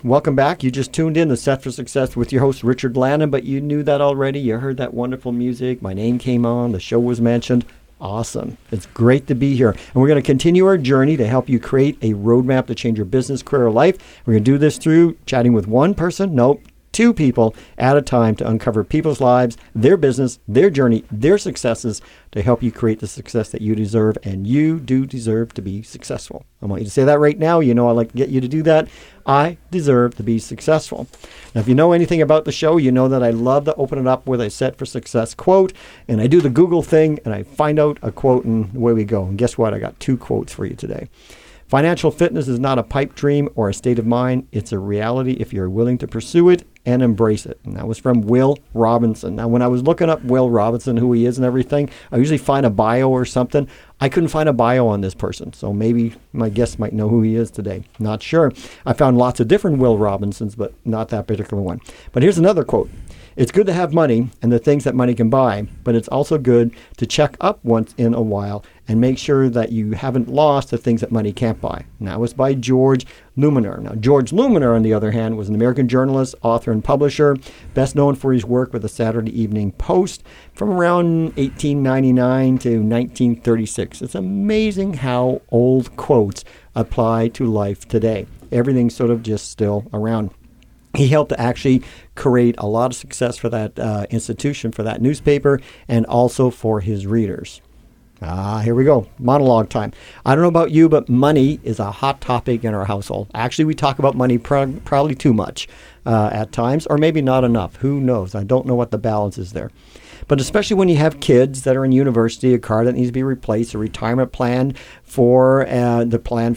Welcome back. You just tuned in to Set for Success with your host, Richard Lannon, but you knew that already. You heard that wonderful music. My name came on. The show was mentioned. Awesome. It's great to be here. And we're going to continue our journey to help you create a roadmap to change your business, career, or life. We're going to do this through chatting with one person. Nope. 2 people at a time to uncover people's lives, their business, their journey, their successes to help you create the success that you deserve. And you do deserve to be successful. I want you to say that right now. You know I like to get you to do that. I deserve to be successful. Now, if you know anything about the show, you know that I love to open it up with a Set for Success quote. And I do the Google thing and I find out a quote and away we go. And guess what? I got 2 quotes for you today. Financial fitness is not a pipe dream or a state of mind. It's a reality if you're willing to pursue it and embrace it. And that was from Will Robinson. Now, when I was looking up Will Robinson, who he is and everything, I usually find a bio or something. I couldn't find a bio on this person, so maybe my guests might know who he is today. Not sure. I found lots of different Will Robinsons, but not that particular one. But here's another quote. It's good to have money and the things that money can buy, but it's also good to check up once in a while and make sure that you haven't lost the things that money can't buy. And that was by George Luminer. Now, George Luminer, on the other hand, was an American journalist, author, and publisher, best known for his work with the Saturday Evening Post from around 1899 to 1936. It's amazing how old quotes apply to life today. Everything's sort of just still around. He helped to actually create a lot of success for that institution, for that newspaper, and also for his readers. Here we go. Monologue time. I don't know about you, but money is a hot topic in our household. Actually, we talk about money probably too much at times, or maybe not enough. Who knows? I don't know what the balance is there. But especially when you have kids that are in university, a car that needs to be replaced, a retirement plan for and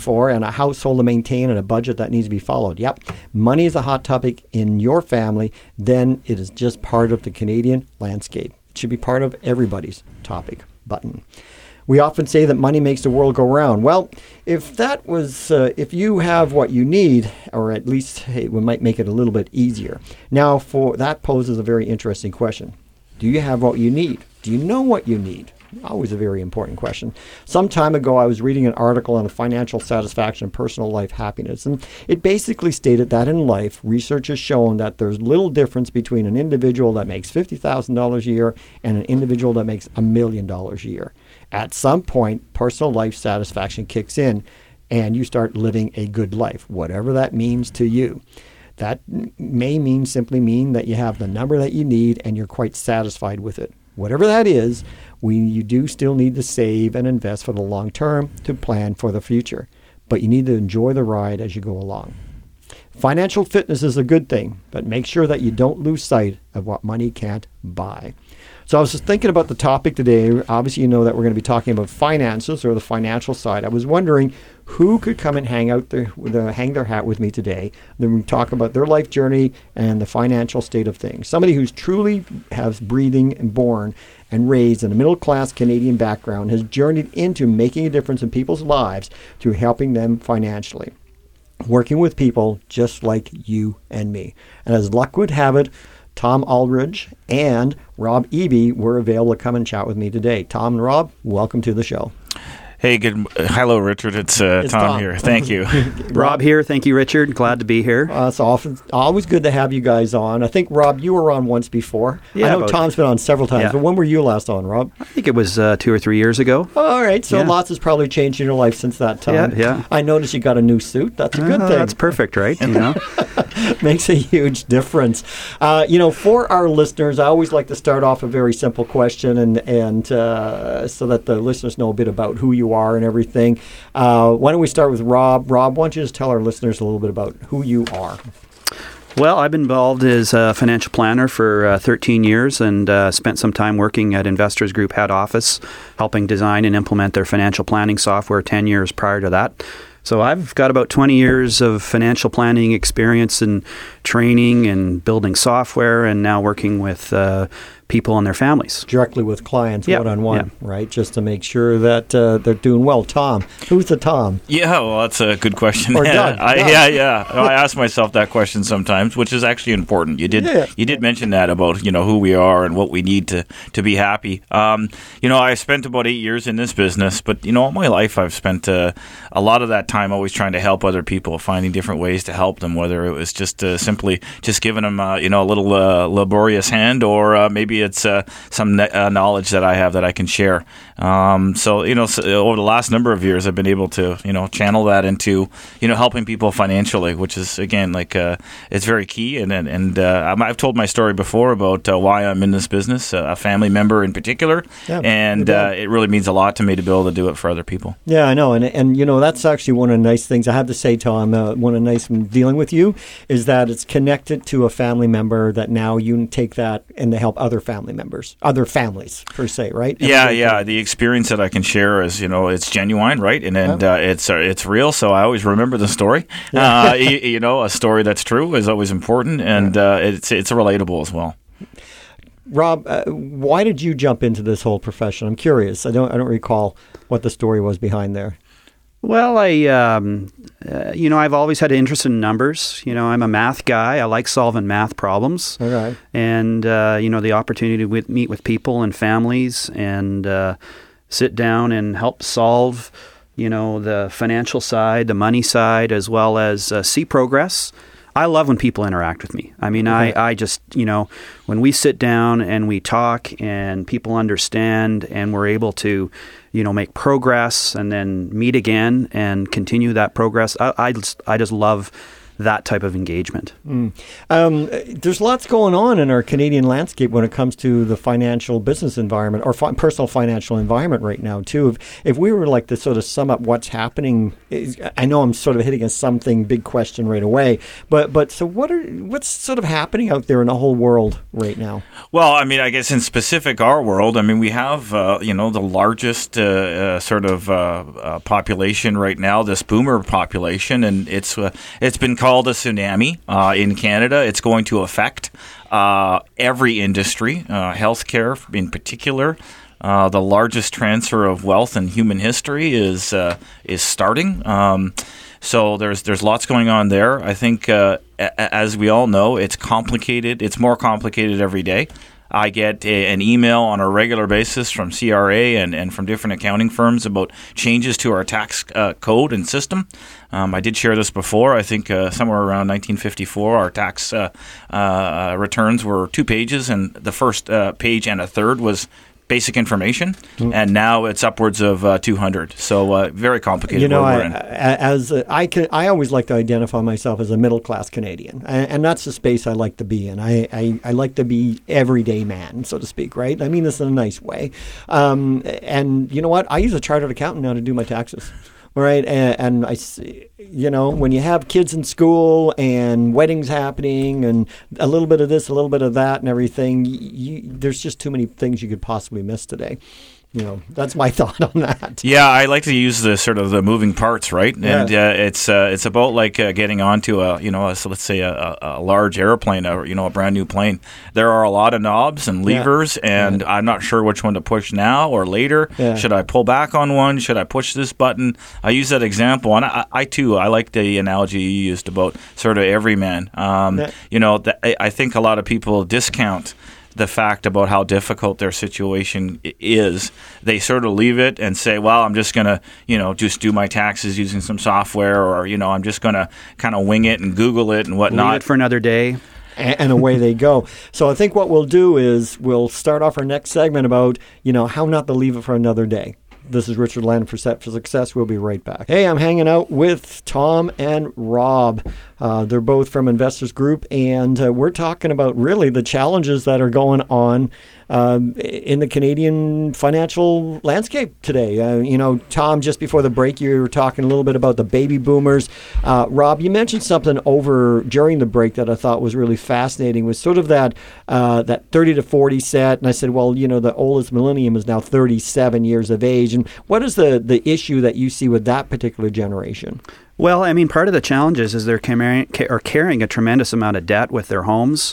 a household to maintain and a budget that needs to be followed. Yep, money is a hot topic in your family. Then it is just part of the Canadian landscape. It should be part of everybody's topic button. We often say that money makes the world go round. Well, if that was, if you have what you need, or at least we might make it a little bit easier. Now, for that poses a very interesting question. Do you have what you need? Do you know what you need? Always a very important question. Some time ago, I was reading an article on financial satisfaction and personal life happiness, and it basically stated that in life, research has shown that there's little difference between an individual that makes $50,000 a year and an individual that makes $1 million a year. At some point, personal life satisfaction kicks in, and you start living a good life, whatever that means to you. That may simply mean that you have the number that you need and you're quite satisfied with it. Whatever that is, you do still need to save and invest for the long term to plan for the future. But you need to enjoy the ride as you go along. Financial fitness is a good thing, but make sure that you don't lose sight of what money can't buy. So I was just thinking about the topic today. Obviously, you know that we're going to be talking about finances or the financial side. I was wondering who could come and hang their hat with me today. Then we talk about their life journey and the financial state of things. Somebody who's truly has breathing and born and raised in a middle-class Canadian background has journeyed into making a difference in people's lives through helping them financially, working with people just like you and me. And as luck would have it, Tom Aldridge and Rob Eby were available to come and chat with me today. Tom and Rob, welcome to the show. Hey, hello, Richard. It's Tom here. Thank you. Rob here. Thank you, Richard. Glad to be here. It's always good to have you guys on. I think, Rob, you were on once before. Yeah, I know Tom's been on several times, but when were you last on, Rob? I think it was 2 or 3 years ago. All right, so lots has probably changed in your life since that time. Yeah. I noticed you got a new suit. That's a good thing. That's perfect, right? You know, makes a huge difference. For our listeners, I always like to start off a very simple question, and so that the listeners know a bit about who you are and everything. Why don't we start with Rob? Rob, why don't you just tell our listeners a little bit about who you are? Well, I've been involved as a financial planner for 13 years and spent some time working at Investors Group head office, helping design and implement their financial planning software 10 years prior to that. So I've got about 20 years of financial planning experience and training and building software, and now working with people and their families. Directly with clients, one-on-one, right? Just to make sure that they're doing well. Tom, who's the Tom? Yeah, well, that's a good question. Or Doug. Yeah. I ask myself that question sometimes, which is actually important. You did mention that about who we are and what we need to be happy. I spent about 8 years in this business, but all my life I've spent a lot of that time always trying to help other people, finding different ways to help them, whether it was just simply just giving them a little laborious hand, or maybe it's some knowledge that I have that I can share. So over the last number of years, I've been able to channel that into helping people financially, which is again it's very key. And I've told my story before about why I'm in this business, a family member in particular, and it really means a lot to me to be able to do it for other people. Yeah, I know, and that's actually one of the nice things I have to say, Tom. One of the nice things dealing with you is that it's connected to a family member that now you take that and to help other family members, other families per se, right? Yeah. The experience that I can share is it's genuine, right? And it's real. So I always remember the story. A story that's true is always important, and it's relatable as well. Rob, why did you jump into this whole profession? I'm curious. I don't recall what the story was behind there. Well, I've always had an interest in numbers. I'm a math guy. I like solving math problems. Okay. And, the opportunity to meet with people and families and sit down and help solve, the financial side, the money side, as well as see progress. I love when people interact with me. I mean, okay. I just, when we sit down and we talk and people understand and we're able to, make progress and then meet again and continue that progress, I just love that type of engagement. There's lots going on in our Canadian landscape when it comes to the financial business environment or personal financial environment right now, too. If we were to sort of sum up what's happening, I know I'm sort of hitting a something big question right away, but so what's sort of happening out there in the whole world right now? Well, I mean, I guess in specific our world, I mean, we have, the largest population right now, this boomer population, and it's been called a tsunami in Canada. It's going to affect every industry, healthcare in particular. The largest transfer of wealth in human history is starting. So there's lots going on there. I think, as we all know, it's complicated. It's more complicated every day. I get an email on a regular basis from CRA and from different accounting firms about changes to our tax code and system. I did share this before. I think somewhere around 1954, our tax returns were 2 pages, and the first page and a third was basic information, and now it's upwards of 200. So very complicated. I always like to identify myself as a middle class Canadian, and that's the space I like to be in. I like to be everyday man, so to speak. Right? I mean this in a nice way. And you know what? I use a chartered accountant now to do my taxes. Right, and I, when you have kids in school and weddings happening and a little bit of this, a little bit of that, and everything, there's just too many things you could possibly miss today. That's my thought on that. Yeah, I like to use the sort of the moving parts, right? And it's about getting onto let's say a large airplane, or a brand new plane. There are a lot of knobs and levers, and I'm not sure which one to push now or later. Yeah. Should I pull back on one? Should I push this button? I use that example, and I too like the analogy you used about sort of everyman. I think a lot of people discount the fact about how difficult their situation is. They sort of leave it and say, well, I'm just going to, just do my taxes using some software, or, I'm just going to kind of wing it and Google it and whatnot. Leave it for another day. And away they go. So I think what we'll do is we'll start off our next segment about, how not to leave it for another day. This is Richard Landon for Set for Success. We'll be right back. Hey, I'm hanging out with Tom and Rob. They're both from Investors Group, and we're talking about really the challenges that are going on in the Canadian financial landscape today. Tom, just before the break, you were talking a little bit about the baby boomers. Rob, you mentioned something over during the break that I thought was really fascinating, was sort of that 30 to 40 set. And I said, well, the oldest millennium is now 37 years of age. And what is the issue that you see with that particular generation? Well, I mean, part of the challenges is they're carrying a tremendous amount of debt with their homes.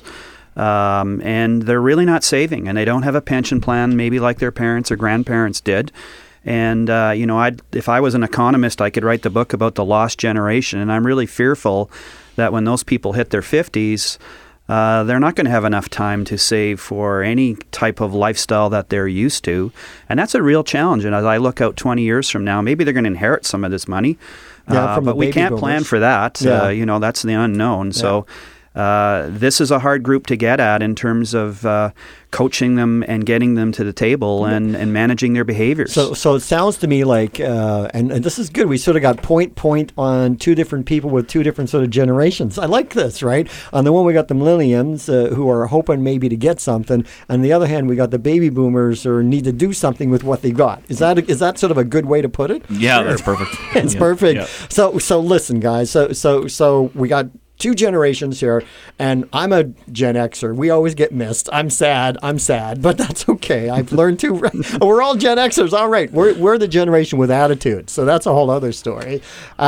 and they're really not saving, and they don't have a pension plan maybe like their parents or grandparents did. And, if I was an economist, I could write the book about the lost generation, and I'm really fearful that when those people hit their 50s, they're not going to have enough time to save for any type of lifestyle that they're used to. And that's a real challenge. And as I look out 20 years from now, maybe they're going to inherit some of this money. But we can't plan for that. That's the unknown. Yeah. So this is a hard group to get at in terms of coaching them and getting them to the table and managing their behaviors. So it sounds to me like, and this is good, we sort of got point on two different people with two different sort of generations. I like this, right? On the one, we got the millennials who are hoping maybe to get something. On the other hand, we got the baby boomers who need to do something with what they got. Is that sort of a good way to put it? Yeah, sure. That's perfect. It's perfect. Yeah. So listen, guys. So we got two generations here, and I'm a Gen Xer. We always get missed. I'm sad, but that's okay. I've learned to. We're all Gen Xers. All right, we're the generation with attitude. So that's a whole other story.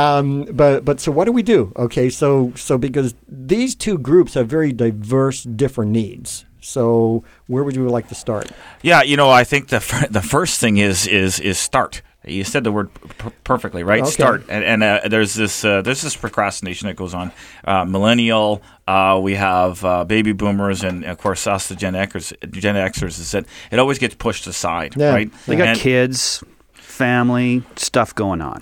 But so what do we do? Okay, so because these two groups have very diverse, different needs. So where would you like to start? Yeah, I think the first thing is start. You said the word perfectly, right? Okay. Start, and there's this procrastination that goes on. Millennial, we have baby boomers, and of course us, the Gen Xers. Is that it always gets pushed aside, right? They got kids, family, stuff going on.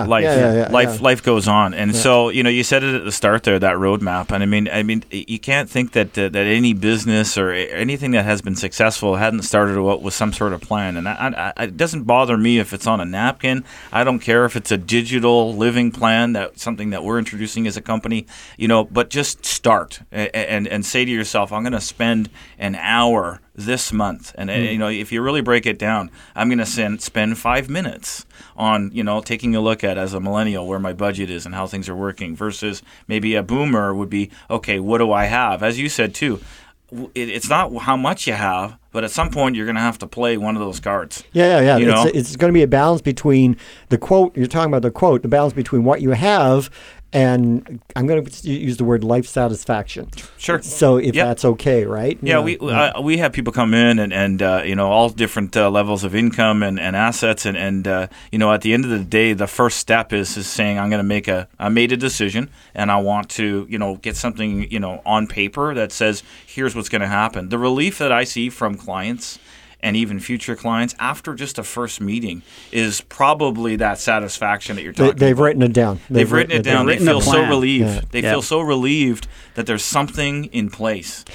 Life goes on, and so you said it at the start there, that roadmap, and I mean, you can't think that any business or anything that has been successful hadn't started with some sort of plan, and it doesn't bother me if it's on a napkin. I don't care if it's a digital living plan, that's something that we're introducing as a company, but just start and say to yourself, I'm going to spend an hour this month, and if you really break it down, I'm going to spend 5 minutes on taking a look at, as a millennial, where my budget is and how things are working, versus maybe a boomer would be, okay, what do I have? As you said too, it's not how much you have, but at some point you're going to have to play one of those cards. Yeah. It's going to be a balance between the quote you're talking about, the balance between what you have. And I'm going to use the word life satisfaction. Sure. So if that's okay, right? Yeah, we have people come in and all different levels of income and assets, and at the end of the day, the first step is saying, I made a decision, and I want to get something on paper that says here's what's going to happen. The relief that I see from clients and even future clients after just a first meeting is probably that satisfaction that you're talking about. They've written it down. They've written it down. They feel so relieved. Yeah. They feel so relieved that there's something in place.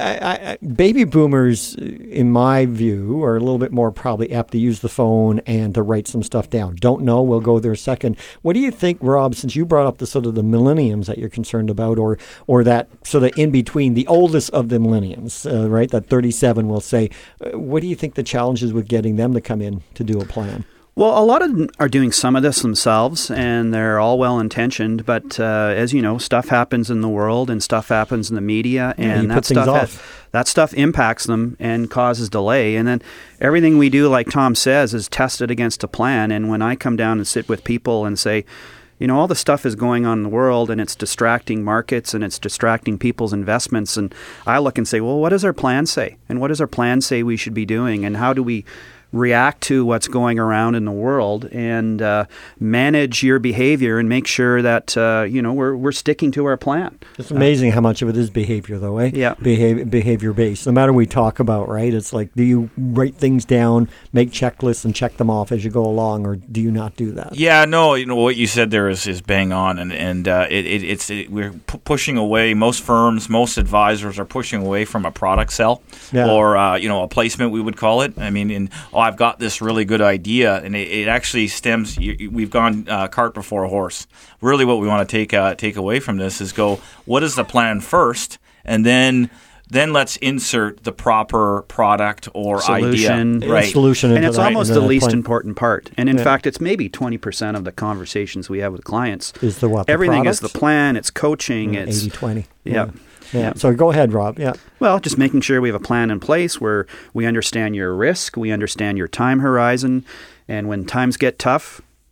Baby boomers, in my view, are a little bit more probably apt to use the phone and to write some stuff down. Don't know. We'll go there a second. What do you think, Rob, since you brought up the sort of the millenniums that you're concerned about, or that sort of in between, the oldest of the millenniums, right, that 37 will say, what do you think the challenges with getting them to come in to do a plan? Well, a lot of them are doing some of this themselves, and they're all well-intentioned. But as you know, stuff happens in the world, and stuff happens in the media, and that stuff impacts them and causes delay. And then everything we do, like Tom says, is tested against a plan. And when I come down and sit with people and say, all the stuff is going on in the world, and it's distracting markets, and it's distracting people's investments. And I look and say, well, what does our plan say? And what does our plan say we should be doing? And how do we react to what's going around in the world and manage your behavior and make sure that we're sticking to our plan. It's amazing how much of it is behavior, though, eh? Yeah, behavior based. No matter what we talk about, right? It's like, do you write things down, make checklists, and check them off as you go along, or do you not do that? Yeah, no. What you said there is bang on, and we're pushing away. Most firms, most advisors are pushing away from a product sell or a placement, we would call it. I mean, I've got this really good idea, and it actually stems. We've gone cart before a horse. Really, what we want to take away from this is go, what is the plan first, and then let's insert the proper product or solution, idea, right? Solution, and it's almost the least important part. And in fact, it's maybe 20% of the conversations we have with clients. Is the what? Everything is the plan. It's coaching. It's 80-20. Yeah. So go ahead, Rob. Yeah. Well, just making sure we have a plan in place where we understand your risk, we understand your time horizon, and when times get tough,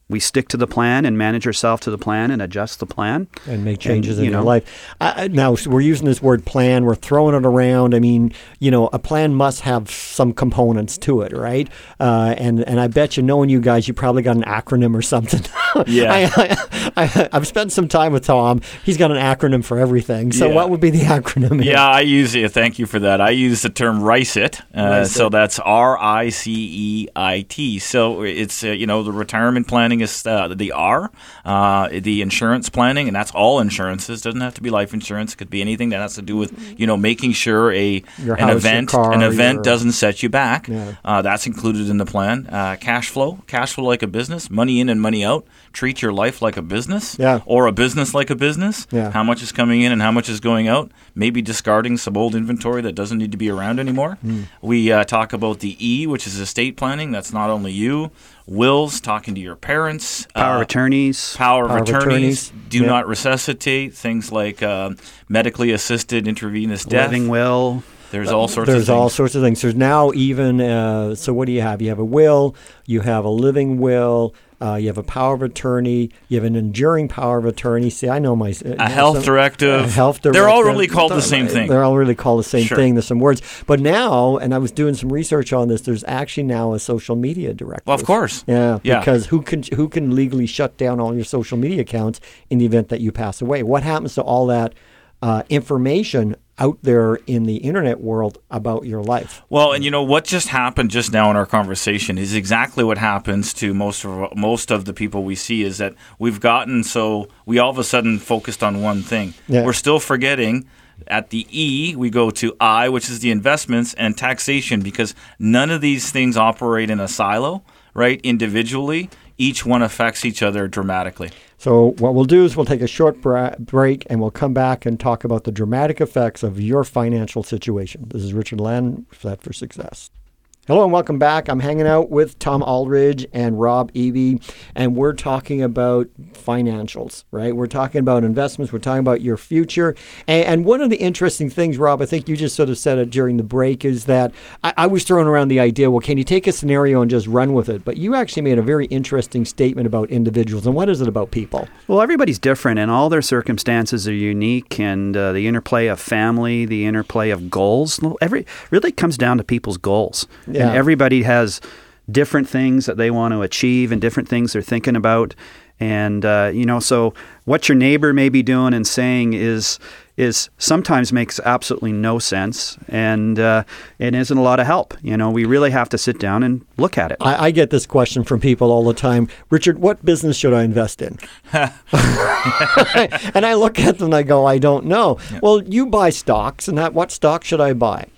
we stick to the plan and manage ourselves to the plan and adjust the plan. And make changes in your life. Now, we're using this word plan. We're throwing it around. I mean, a plan must have some components to it, right? And I bet you, knowing you guys, you probably got an acronym or something. Yeah. I've spent some time with Tom. He's got an acronym for everything. So what would be the acronym? Yeah, I use it. Thank you for that. I use the term RICEIT. So that's RICEIT. So it's, the retirement planning is the R, the insurance planning, and that's all insurances. Doesn't have to be life insurance. It could be anything that has to do with making sure an event doesn't set you back. Yeah. That's included in the plan. Cash flow like a business, money in and money out. Treat your life like a business, or a business like a business. Yeah. How much is coming in and how much is going out? Maybe discarding some old inventory that doesn't need to be around anymore. We talk about the E, which is estate planning. That's not only you. Wills, talking to your parents. Power of attorneys. Power of attorneys. Do not resuscitate. Things like medically assisted intravenous death. Living will. There's all sorts of things. There's all sorts of things. There's now even, so what do you have? You have a will, you have a living will, you have a power of attorney, you have an enduring power of attorney. See, I know my... A health directive. They're all really called the same thing. They're all really called the same thing. There's some words. But now, and I was doing some research on this, there's actually now a social media directive. Well, of course. Yeah, because who can legally shut down all your social media accounts in the event that you pass away? What happens to all that information out there in the internet world about your life? Well, and what just happened just now in our conversation is exactly what happens to most of the people we see, is that we've gotten so we all of a sudden focused on one thing. Yeah. We're still forgetting at the E, we go to I, which is the investments and taxation, because none of these things operate in a silo, right? Individually, each one affects each other dramatically. So what we'll do is we'll take a short break, and we'll come back and talk about the dramatic effects of your financial situation. This is Richard Lannon, Set for Success. Hello and welcome back. I'm hanging out with Tom Aldridge and Rob Eby, and we're talking about financials, right? We're talking about investments. We're talking about your future. And one of the interesting things, Rob, I think you just sort of said it during the break, is that I was throwing around the idea, well, can you take a scenario and just run with it? But you actually made a very interesting statement about individuals. And what is it about people? Well, everybody's different, and all their circumstances are unique, and the interplay of family, the interplay of goals, really comes down to people's goals. Yeah. And everybody has different things that they want to achieve and different things they're thinking about. And, so what your neighbor may be doing and saying is sometimes makes absolutely no sense, and it isn't a lot of help. We really have to sit down and look at it. I get this question from people all the time. Richard, what business should I invest in? And I look at them and I go, I don't know. Yeah. Well, you buy stocks, and what stock should I buy?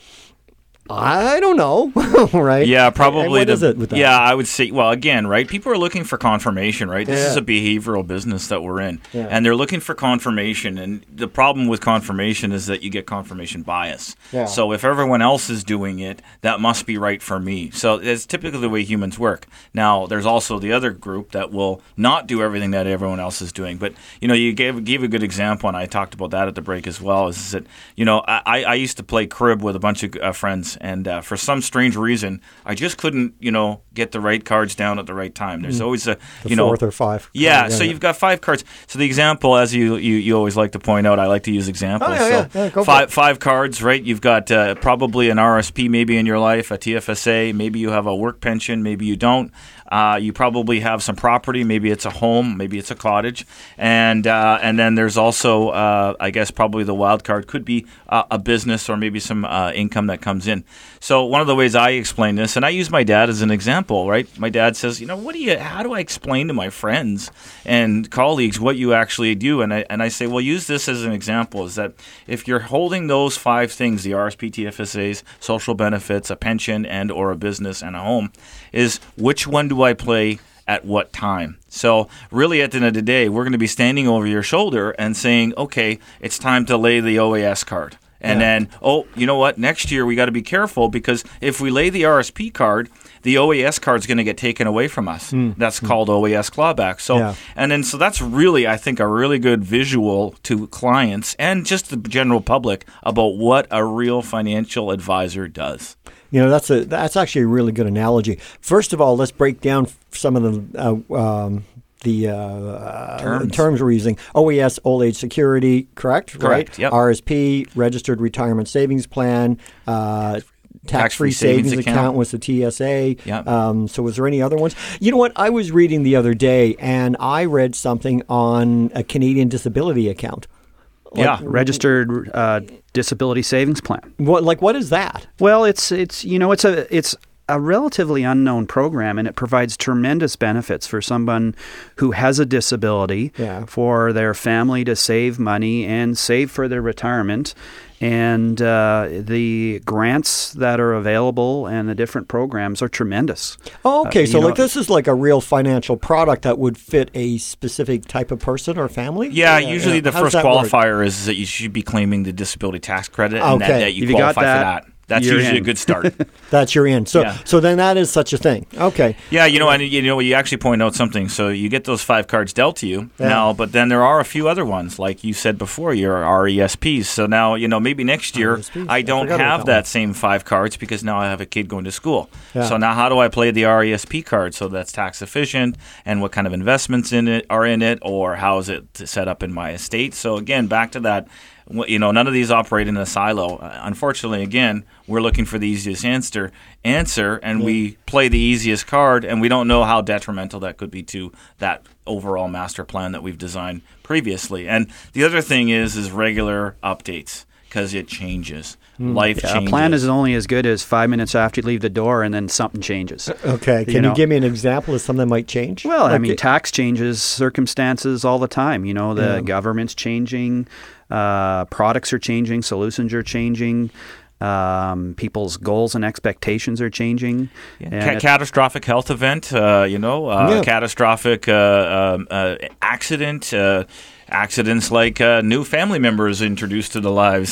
I don't know, right? Yeah, probably. And what is it with that? Yeah, I would say, well, again, right, people are looking for confirmation, right? This is a behavioral business that we're in, and they're looking for confirmation, and the problem with confirmation is that you get confirmation bias. Yeah. So if everyone else is doing it, that must be right for me. So it's typically the way humans work. Now, there's also the other group that will not do everything that everyone else is doing. But, you gave a good example, and I talked about that at the break as well, is that, I used to play crib with a bunch of friends. And for some strange reason, I just couldn't, get the right cards down at the right time. There's always the fourth or five. Yeah, so you've got 5 cards. So the example, as you always like to point out, I like to use examples. Go five cards, right? You've got probably an RSP maybe in your life, a TFSA. Maybe you have a work pension. Maybe you don't. You probably have some property. Maybe it's a home. Maybe it's a cottage. And then there's also, I guess, probably the wild card could be a business or maybe some income that comes in. So one of the ways I explain this, and I use my dad as an example, right? My dad says, how do I explain to my friends and colleagues what you actually do? And I say, well, use this as an example, is that if you're holding those 5 things, the RSP, TFSAs, social benefits, a pension, and or a business and a home, is which one do I play at what time? So really at the end of the day, we're going to be standing over your shoulder and saying, okay, it's time to lay the OAS card. And then, you know what? Next year we got to be careful, because if we lay the RSP card, the OAS card is going to get taken away from us. That's called OAS clawback. So, so that's really, I think, a really good visual to clients and just the general public about what a real financial advisor does. That's actually a really good analogy. First of all, let's break down some of the terms we're using. OAS, Old Age Security, correct? Correct, Right? yep. RSP, Registered Retirement Savings Plan, tax-free savings account was the TSA. Yep. So was there any other ones? You know what? I was reading the other day, and I read something on a Canadian disability account. Registered disability savings plan. What is that? Well, it's a relatively unknown program, and it provides tremendous benefits for someone who has a disability, for their family to save money and save for their retirement. And the grants that are available and the different programs are tremendous. Oh, okay. So this is like a real financial product that would fit a specific type of person or family? Yeah, usually the How does first that work? qualifier is that you should be claiming the disability tax credit, and Okay. that you If you got qualify for that, that. That's you're usually in. a good start. That's your in. So Yeah. so then that is such a thing. Okay. Yeah, you actually point out something. So you get those 5 cards dealt to you now, but then there are a few other ones, like you said before, your RESPs. So now, maybe next year RESPs. I don't forgot about have that that one. same 5 cards because now I have a kid going to school. Yeah. So now how do I play the RESP card so that's tax efficient, and what kind of investments are in it, or how is it set up in my estate? So again, back to that. None of these operate in a silo. Unfortunately, again, we're looking for the easiest answer, and we play the easiest card, and we don't know how detrimental that could be to that overall master plan that we've designed previously. And the other thing is regular updates, because it changes. Life changes. A plan is only as good as 5 minutes after you leave the door, and then something changes. Okay. Can you give me an example of something that might change? Well, tax changes, circumstances all the time. The government's changing, products are changing, solutions are changing, people's goals and expectations are changing. Catastrophic health event, catastrophic accident. Accidents like new family members introduced to the lives,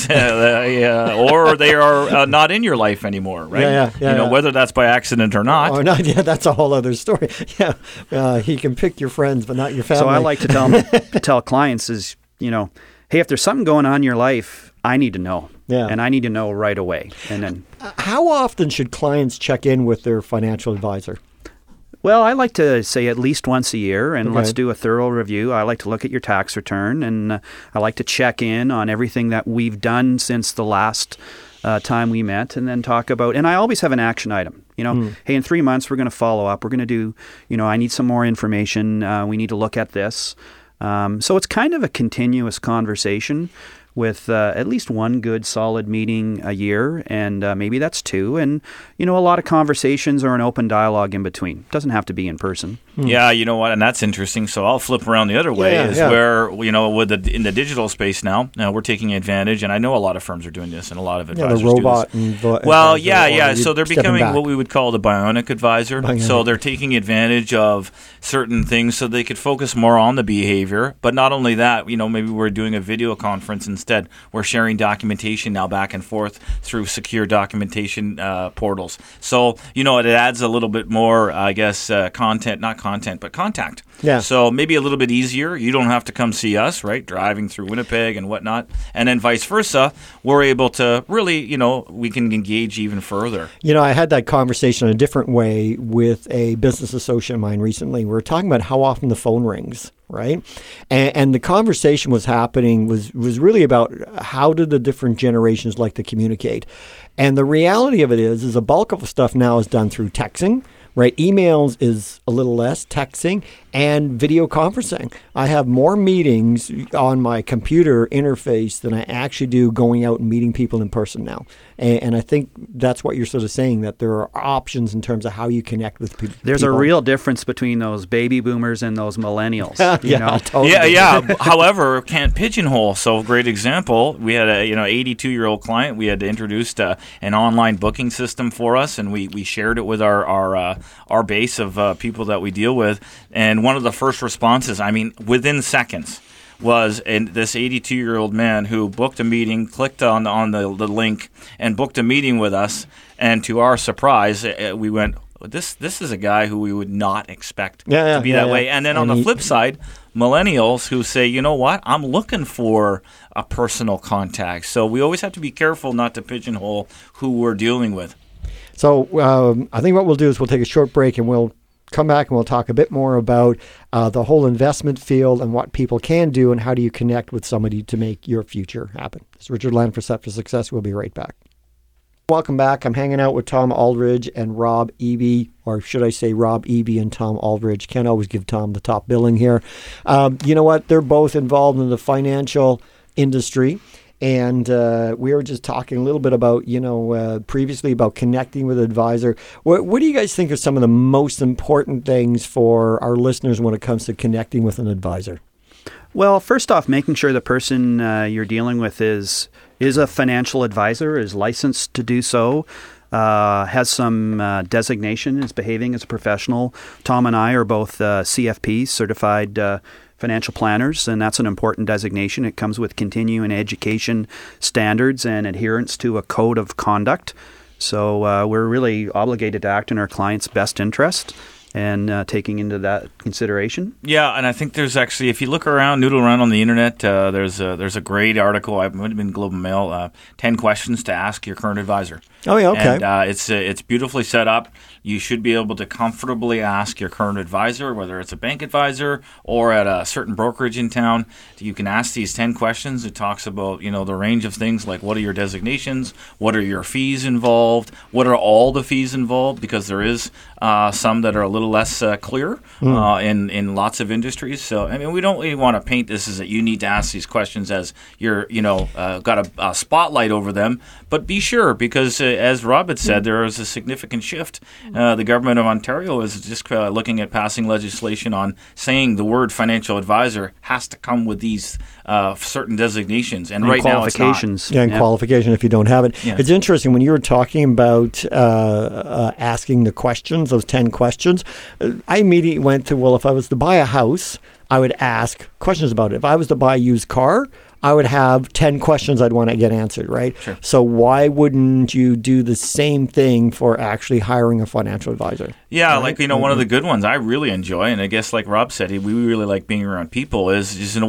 or they are not in your life anymore, right? Whether that's by accident or not. Or not, that's a whole other story. Yeah, he can pick your friends, but not your family. So I like to tell clients is, hey, if there's something going on in your life, I need to know. Yeah. And I need to know right away. And then, how often should clients check in with their financial advisor? Well, I like to say at least once a year, and Okay. let's do a thorough review. I like to look at your tax return, and I like to check in on everything that we've done since the last time we met, and then talk about, and I always have an action item. Hey, in 3 months, we're going to follow up. We're going to do, I need some more information. We need to look at this. So it's kind of a continuous conversation with at least one good solid meeting a year, and maybe that's 2. And, a lot of conversations or an open dialogue in between. It doesn't have to be in person. Yeah, you know what, and that's interesting. So I'll flip around the other way. Where with in the digital space now we're taking advantage, and I know a lot of firms are doing this, and a lot of advisors the robot do this. and So they're becoming what we would call the bionic advisor. So they're taking advantage of certain things so they could focus more on the behavior. But not only that, maybe we're doing a video conference instead. We're sharing documentation now back and forth through secure documentation portals. So it adds a little bit more, I guess, contact. Yeah. So maybe a little bit easier. You don't have to come see us, right? Driving through Winnipeg and whatnot. And then vice versa, we're able to really, we can engage even further. I had that conversation in a different way with a business associate of mine recently. We were talking about how often the phone rings, right? And the conversation was really about how do the different generations like to communicate. And the reality of it is a bulk of the stuff now is done through texting. Right, emails is a little less, texting and video conferencing. I have more meetings on my computer interface than I actually do going out and meeting people in person now. And I think that's what you're sort of saying, that there are options in terms of how you connect with people. There's a real difference between those baby boomers and those millennials. Totally. Yeah. However, can't pigeonhole. So, great example. We had a 82-year-old client. We had introduced an online booking system for us, and we shared it with our base of people that we deal with. And one of the first responses, within seconds, was this 82-year-old man who booked a meeting, clicked on the link, and booked a meeting with us. And to our surprise, we went, this is a guy who we would not expect to be that way. And then on the flip side, millennials who say, you know what, I'm looking for a personal contact. So we always have to be careful not to pigeonhole who we're dealing with. So I think what we'll do is we'll take a short break and we'll come back and we'll talk a bit more about the whole investment field and what people can do and how do you connect with somebody to make your future happen. This is Richard Land for Set for Success. We'll be right back. Welcome back. I'm hanging out with Tom Aldridge and Rob Eby, or should I say Rob Eby and Tom Aldridge. Can't always give Tom the top billing here. You know what? They're both involved in the financial industry. And we were just talking a little bit about, previously about connecting with an advisor. What do you guys think are some of the most important things for our listeners when it comes to connecting with an advisor? Well, first off, making sure the person you're dealing with is a financial advisor, is licensed to do so, has some designation, is behaving as a professional. Tom and I are both CFPs, certified financial planners, and that's an important designation. It comes with continuing education standards and adherence to a code of conduct. So we're really obligated to act in our client's best interest and taking into that consideration. Yeah, and I think there's actually, if you look around, noodle around on the internet, there's a great article, I might have been Globe and Mail, 10 questions to ask your current advisor. Oh, yeah, okay. And it's beautifully set up. You should be able to comfortably ask your current advisor, whether it's a bank advisor or at a certain brokerage in town. You can ask these 10 questions. It talks about, the range of things like what are your designations, what are your fees involved, what are all the fees involved, because there is some that are a little less clear in lots of industries. So, I mean, we don't really want to paint this as that you need to ask these questions as you're, got a spotlight over them. But be sure, because as Rob had said, there is a significant shift. The government of Ontario is just looking at passing legislation on saying the word financial advisor has to come with these certain designations. And right now it's not. Yeah, and qualification if you don't have it. Yeah. It's interesting when you were talking about asking the questions, those 10 questions, I immediately went to, well, if I was to buy a house, I would ask questions about it. If I was to buy a used car, I would have 10 questions I'd want to get answered, right? Sure. So why wouldn't you do the same thing for actually hiring a financial advisor? Yeah, right? Like, one of the good ones I really enjoy, and I guess like Rob said, we really like being around people, is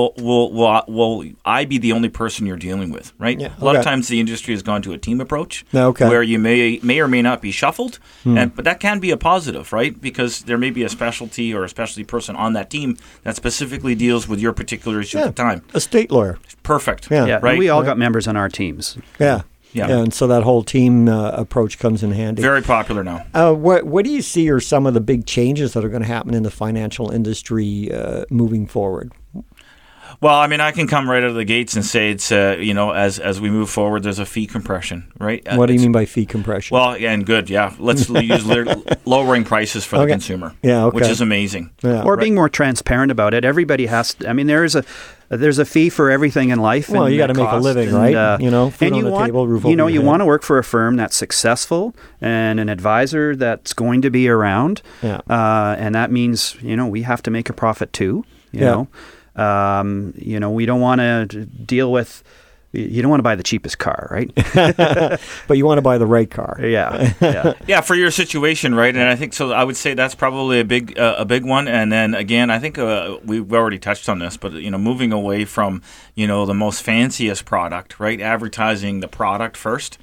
will I be the only person you're dealing with, right? Yeah, a lot of times the industry has gone to a team approach where you may or may not be shuffled, but that can be a positive, right? Because there may be a specialty or a specialty person on that team that specifically deals with your particular issue at the time. A state lawyer. Perfect. Yeah, right? And we all got members on our teams. Yeah. And so that whole team approach comes in handy. Very popular now. What do you see are some of the big changes that are going to happen in the financial industry moving forward? Well, I mean, I can come right out of the gates and say it's, as we move forward, there's a fee compression, right? What do you mean by fee compression? Well, let's use lowering prices for the consumer, which is amazing. Yeah, or being more transparent about it. Everybody has to, I mean, there's a fee for everything in life. Well, you got to make a living, right? Food on the table, roof over your head. You want to work for a firm that's successful and an advisor that's going to be around. Yeah. And that means, we have to make a profit too, you know. We don't want to deal with, you don't want to buy the cheapest car, right? But you want to buy the right car. Yeah, for your situation, right? And I think so. I would say that's probably a big one. And then again, I think we've already touched on this, but moving away from the most fanciest product, right? Advertising the product first.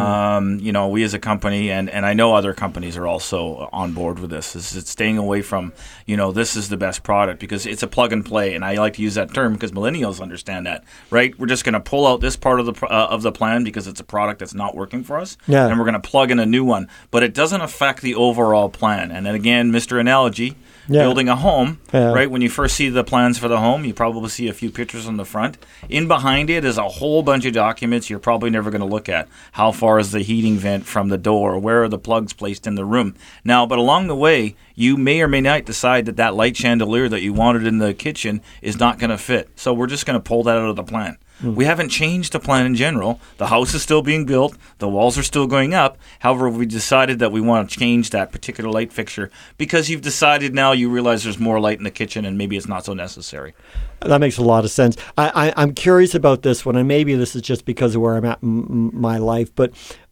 We as a company, and I know other companies are also on board with this, is it's staying away from, this is the best product because it's a plug and play. And I like to use that term because millennials understand that, right? We're just going to pull out this part of the plan because it's a product that's not working for us. Yeah. And we're going to plug in a new one. But it doesn't affect the overall plan. And then again, Mr. Analogy, building a home, right? When you first see the plans for the home, you probably see a few pictures on the front. In behind it is a whole bunch of documents you're probably never going to look at. How far is the heating vent from the door? Where are the plugs placed in the room? Now, but along the way, you may or may not decide that light chandelier that you wanted in the kitchen is not going to fit. So we're just going to pull that out of the plan. We haven't changed the plan in general. The house is still being built. The walls are still going up. However, we decided that we want to change that particular light fixture because you've decided now you realize there's more light in the kitchen and maybe it's not so necessary. That makes a lot of sense. I'm curious about this one, and maybe this is just because of where I'm at in my life, but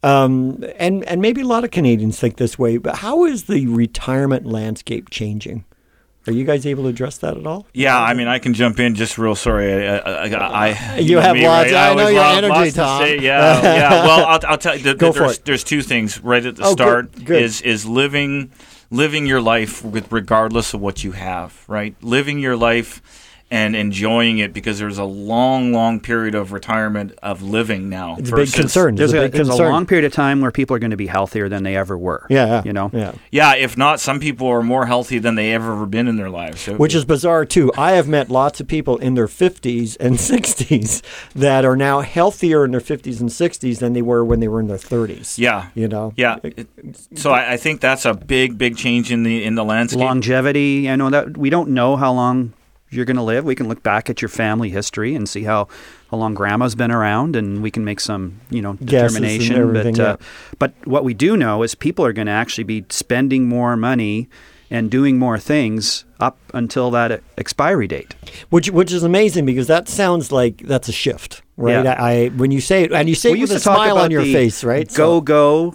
and maybe a lot of Canadians think this way, but how is the retirement landscape changing? Are you guys able to address that at all? Yeah, I mean, I can jump in just real sorry. You have lots. Right? I know your energy, Tom. Yeah. Well, I'll tell you. Go for it. There's two things right at the start. Good. Is living living your life regardless of what you have, right? Living your life and enjoying it, because there's a long period of retirement of living now. It's a big concern. There's a long period of time where people are going to be healthier than they ever were. Yeah. You know? Yeah, if not, some people are more healthy than they ever been in their lives. So, which is bizarre, too. I have met lots of people in their 50s and 60s that are now healthier in their 50s and 60s than they were when they were in their 30s. Yeah. You know? Yeah. So I think that's a big change in the landscape. Longevity. I know that we don't know how long you're going to live. We can look back at your family history and see how long grandma's been around, and we can make some, determination. But what we do know is people are going to actually be spending more money and doing more things up until that expiry date. Which is amazing, because that sounds like that's a shift, right? Yeah. When you say it, and you say it with a smile on your face, right? Go,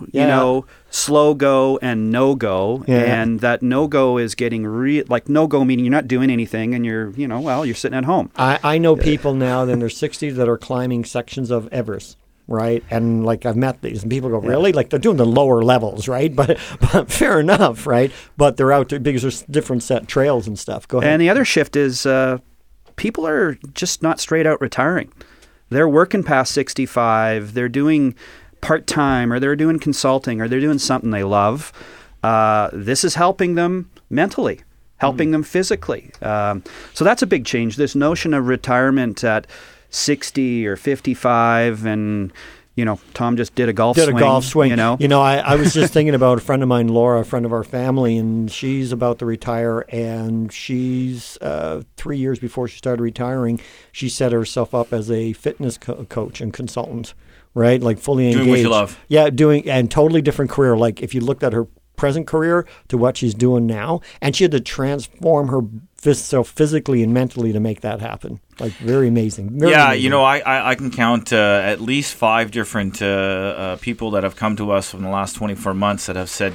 slow go and no go, and that no go is getting like no go meaning you're not doing anything, and you're sitting at home. I know people now in their 60s that are climbing sections of Everest. Right, and like I've met these, and people go, really? Like they're doing the lower levels, right? But fair enough, right? But they're out there because there's different set trails and stuff. Go ahead. And the other shift is people are just not straight out retiring. They're working past 65. They're doing part-time, or they're doing consulting, or they're doing something they love. This is helping them mentally, helping them physically. So that's a big change. This notion of retirement at 60 or 55, and Tom just did a golf swing. I was just thinking about a friend of mine, Laura, a friend of our family, and she's about to retire, and she's 3 years before she started retiring, she set herself up as a fitness coach and consultant, right? Like fully engaged. Doing what you love. Yeah, and totally different career. Like if you looked at her present career to what she's doing now, and she had to transform herself physically and mentally to make that happen. Like very amazing. Very amazing. I can count at least 5 different people that have come to us in the last 24 months that have said,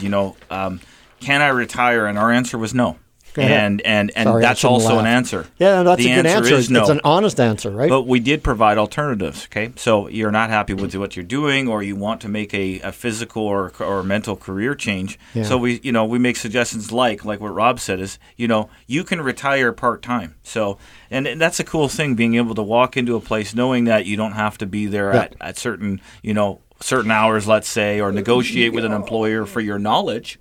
can I retire? And our answer was no. And Sorry, that's also an answer. Yeah, that's the a good answer. Is no. It's an honest answer, right? But we did provide alternatives, okay? So you're not happy with what you're doing, or you want to make a physical or mental career change. Yeah. So we make suggestions like what Rob said is, you can retire part-time. So, and that's a cool thing, being able to walk into a place knowing that you don't have to be there at certain, certain hours, let's say, or negotiate with an employer for your knowledge.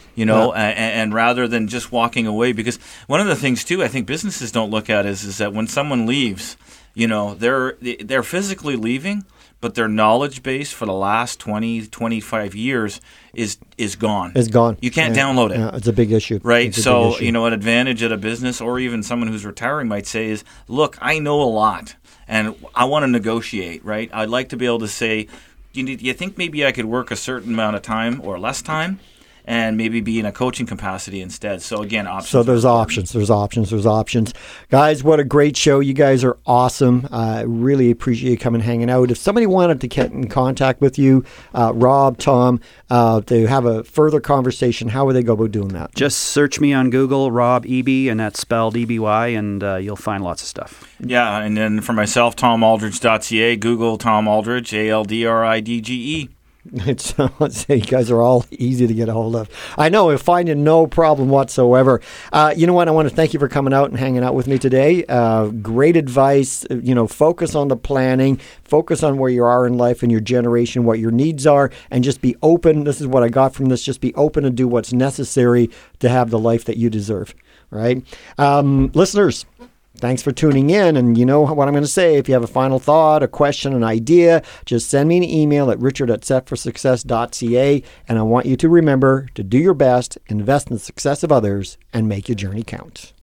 And rather than just walking away, because one of the things too, I think businesses don't look at is that when someone leaves, they're physically leaving, but their knowledge base for the last 20, 25 years is gone. It's gone. You can't download it. Yeah, it's a big issue. Right? So, an advantage at a business, or even someone who's retiring might say is, look, I know a lot, and I want to negotiate, right? I'd like to be able to say, do you think maybe I could work a certain amount of time or less time, and maybe be in a coaching capacity instead? So again, options. So there's options. Guys, what a great show. You guys are awesome. I really appreciate you coming and hanging out. If somebody wanted to get in contact with you, Rob, Tom, to have a further conversation, how would they go about doing that? Just search me on Google, Rob Eby, and that's spelled EBY, and you'll find lots of stuff. Yeah, and then for myself, TomAldridge.ca, Google Tom Aldridge, ALDRIDGE. You guys are all easy to get a hold of. I know, we're finding no problem whatsoever. You know what? I want to thank you for coming out and hanging out with me today. Great advice. Focus on the planning, focus on where you are in life and your generation, what your needs are, and just be open. This is what I got from this. Just be open and do what's necessary to have the life that you deserve. Right? Listeners, thanks for tuning in, and you know what I'm going to say. If you have a final thought, a question, an idea, just send me an email at richard@setforsuccess.ca, and I want you to remember to do your best, invest in the success of others, and make your journey count.